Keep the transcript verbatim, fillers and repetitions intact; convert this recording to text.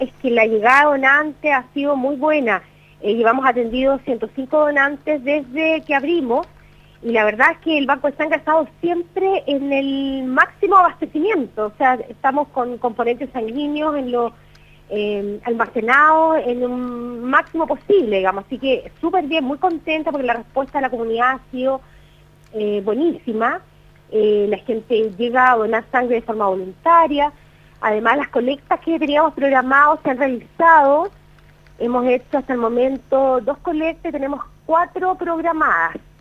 es que la llegada de donantes ha sido muy buena. Eh, llevamos atendido ciento cinco donantes desde que abrimos, y la verdad es que el Banco de Sangre ha estado siempre en el máximo abastecimiento, o sea, estamos con componentes sanguíneos en lo eh, almacenados en un máximo posible, digamos, así que súper bien, muy contenta porque la respuesta de la comunidad ha sido eh, buenísima. Eh, la gente llega a donar sangre de forma voluntaria, además las colectas que teníamos programados se han realizado, hemos hecho hasta el momento dos colectas, tenemos cuatro programadas.